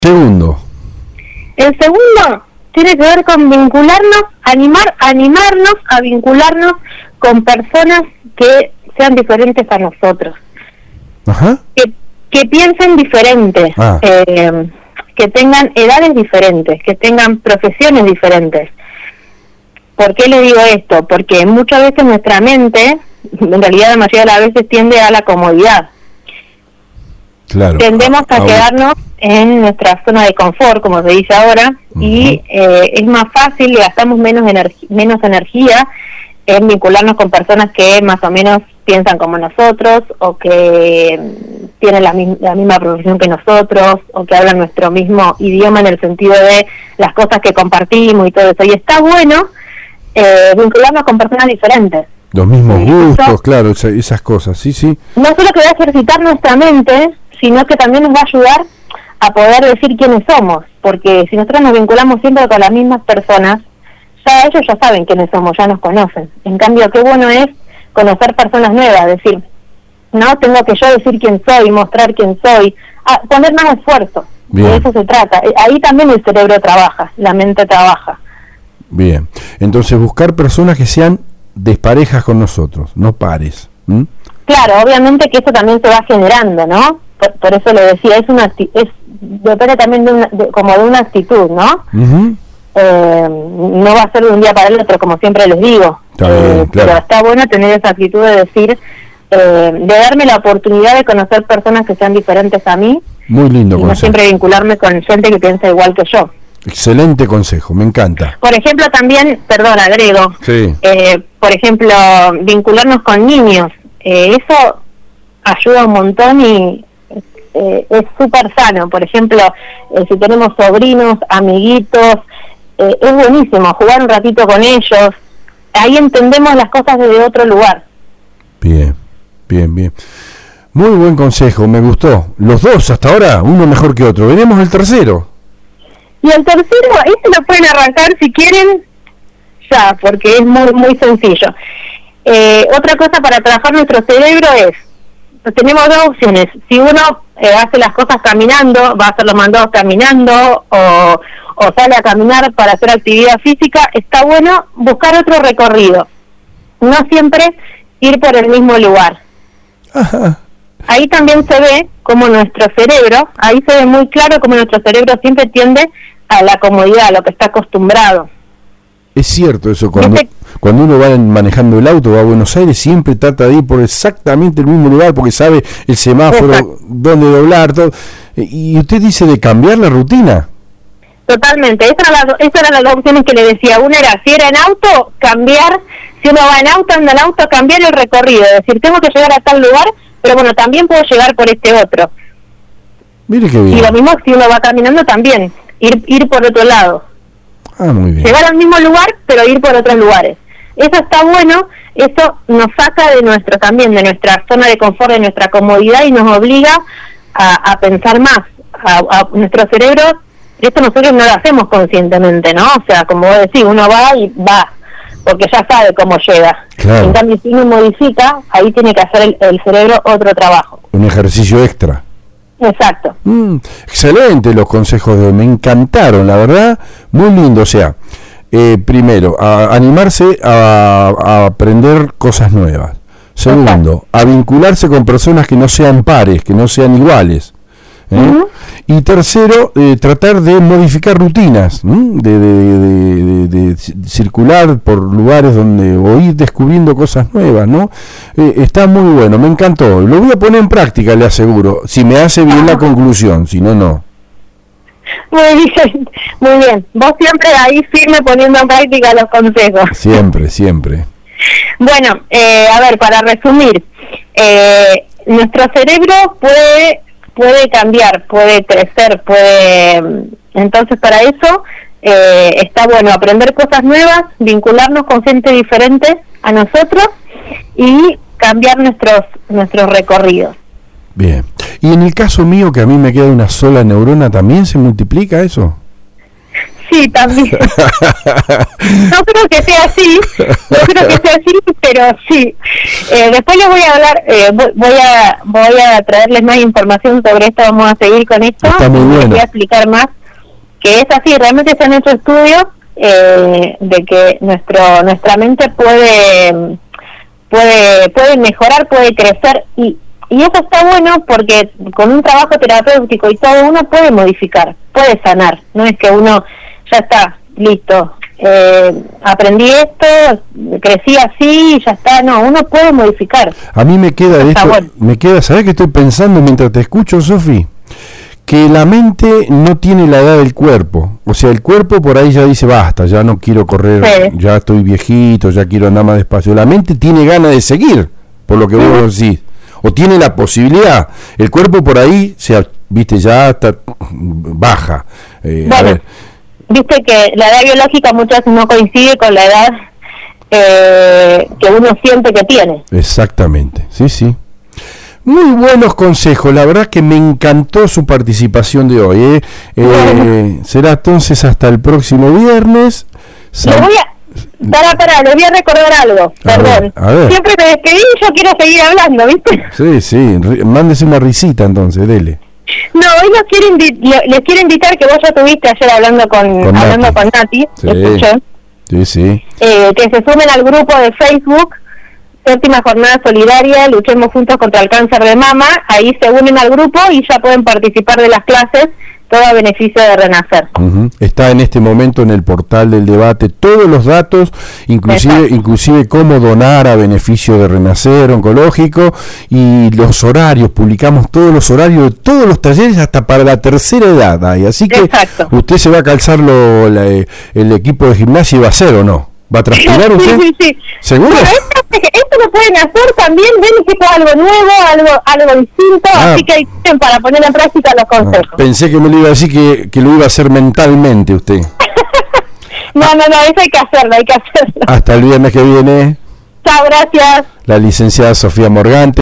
Segundo. El segundo tiene que ver con vincularnos, animarnos a vincularnos con personas que sean diferentes a nosotros. Ajá. Que piensen diferente, que tengan edades diferentes, que tengan profesiones diferentes. ¿Por qué le digo esto? Porque muchas veces nuestra mente, en realidad la mayoría de las veces, tiende a la comodidad. Claro. Tendemos a quedarnos en nuestra zona de confort, como se dice ahora, y es más fácil y gastamos menos energía en vincularnos con personas que más o menos piensan como nosotros, o que tienen la misma profesión que nosotros, o que hablan nuestro mismo idioma en el sentido de las cosas que compartimos y todo eso. Y está bueno vincularnos con personas diferentes. Los mismos gustos, claro, esas cosas, sí. No solo que va a ejercitar nuestra mente, sino que también nos va a ayudar a poder decir quiénes somos, porque si nosotros nos vinculamos siempre con las mismas personas, ya ellos ya saben quiénes somos, ya nos conocen. En cambio, qué bueno es conocer personas nuevas, decir, no, tengo que yo decir quién soy, mostrar quién soy, poner más esfuerzo. Bien. De eso se trata. Ahí también el cerebro trabaja, la mente trabaja. Bien, entonces buscar personas que sean desparejas con nosotros, no pares. Claro, obviamente que eso también se va generando, ¿no? Por eso le decía, depende también como de una actitud, ¿no? Uh-huh. No va a ser de un día para el otro, como siempre les digo. Claro. Pero está bueno tener esa actitud de decir, de darme la oportunidad de conocer personas que sean diferentes a mí. Muy lindo y no siempre vincularme con gente que piensa igual que yo. Excelente consejo, me encanta. Por ejemplo, también, agrego, sí. Por ejemplo, vincularnos con niños, eso ayuda un montón y es súper sano. Por ejemplo, si tenemos sobrinos, amiguitos, es buenísimo jugar un ratito con ellos, ahí entendemos las cosas desde otro lugar. Bien. Muy buen consejo, me gustó. Los dos hasta ahora, uno mejor que otro. Veremos el tercero. Y el tercero, ahí se lo pueden arrancar si quieren ya, porque es muy muy sencillo. Otra cosa para trabajar nuestro cerebro es, tenemos dos opciones. Si uno hace las cosas caminando, va a hacer los mandados caminando, o sale a caminar para hacer actividad física, está bueno buscar otro recorrido. No siempre ir por el mismo lugar. Ajá. Ahí también se ve como nuestro cerebro, ahí se ve muy claro como nuestro cerebro siempre tiende a la comodidad, a lo que está acostumbrado. Es cierto eso, cuando uno va manejando el auto, va a Buenos Aires, siempre trata de ir por exactamente el mismo lugar, porque sabe el semáforo, exacto, dónde doblar, todo. Y usted dice de cambiar la rutina. Totalmente, esas eran las dos opciones que le decía. Una era, si era en auto, cambiar, si uno va en auto, anda en auto, cambiar el recorrido, es decir, tengo que llegar a tal lugar, pero bueno, también puedo llegar por este otro. Mire qué bien. Y lo mismo si uno va caminando también, ir por otro lado. Muy bien. Llegar al mismo lugar, pero ir por otros lugares. Eso está bueno, eso nos saca de nuestra zona de confort, de nuestra comodidad, y nos obliga a pensar más. A nuestro cerebro, esto nosotros no lo hacemos conscientemente, ¿no? O sea, como vos decís, uno va y va, porque ya sabe cómo llega. Claro. En cambio, si uno modifica, ahí tiene que hacer el cerebro otro trabajo. Un ejercicio extra. Exacto. Excelente los consejos de hoy, me encantaron, la verdad, muy lindo. O sea, primero, animarse a aprender cosas nuevas. Segundo, a vincularse con personas que no sean pares, que no sean iguales. Uh-huh. Y tercero, tratar de modificar rutinas, de circular por lugares donde, o ir descubriendo cosas nuevas, ¿no? Está muy bueno, me encantó. Lo voy a poner en práctica, le aseguro, si me hace bien la conclusión, si no, no. Muy bien. Vos siempre ahí firme poniendo en práctica los consejos. Siempre. Bueno, a ver, para resumir, nuestro cerebro puede cambiar, puede crecer, entonces para eso está bueno aprender cosas nuevas, vincularnos con gente diferente a nosotros y cambiar nuestros recorridos. Bien. Y en el caso mío, que a mí me queda una sola neurona, ¿también se multiplica eso? sí, también. No creo que sea así, pero sí. Después les voy a hablar, voy a traerles más información sobre esto, vamos a seguir con esto. Está muy bueno. Voy a explicar más, que es así, realmente se han hecho estudios de que nuestra mente puede mejorar, puede crecer, y eso está bueno porque con un trabajo terapéutico y todo uno puede modificar, puede sanar, no es que uno ya está, listo, aprendí esto, crecí así y ya está, no, uno puede modificar. A mí me queda esto, bueno. ¿Sabés qué estoy pensando mientras te escucho, Sofi? Que la mente no tiene la edad del cuerpo, o sea, el cuerpo por ahí ya dice basta, ya no quiero correr, sí, ya estoy viejito, ya quiero andar más despacio. La mente tiene ganas de seguir, por lo que vos decís, o tiene la posibilidad. El cuerpo por ahí, viste, ya está baja. Bueno, a ver, viste que la edad biológica muchas veces no coincide con la edad que uno siente que tiene. Exactamente, sí. Muy buenos consejos, la verdad que me encantó su participación de hoy. Será entonces hasta el próximo viernes. Le voy a recordar algo, perdón. A ver. Siempre me despedí y yo quiero seguir hablando, ¿viste? Sí, mándese una risita entonces, dele. No, hoy les quiero invitar, que vos ya estuviste ayer hablando con Nati, sí, escuché, sí. Que se sumen al grupo de Facebook, Séptima Jornada Solidaria, Luchemos Juntos contra el Cáncer de Mama. Ahí se unen al grupo y ya pueden participar de las clases, todo a beneficio de Renacer. Está en este momento en el portal del debate todos los datos, inclusive cómo donar a beneficio de Renacer Oncológico, y los horarios, publicamos todos los horarios de todos los talleres hasta para la tercera edad. Así que usted se va a calzar el equipo de gimnasia y va a hacer, ¿o no? ¿Va a transpirar usted? Sí. ¿Seguro? Bueno, esto lo pueden hacer también, ven que es algo nuevo, algo distinto, así que hay tiempo para poner en práctica los consejos. Pensé que me lo iba a decir que lo iba a hacer mentalmente usted. No, eso hay que hacerlo. Hasta el viernes que viene. Chao, gracias. La licenciada Sofía Morgante.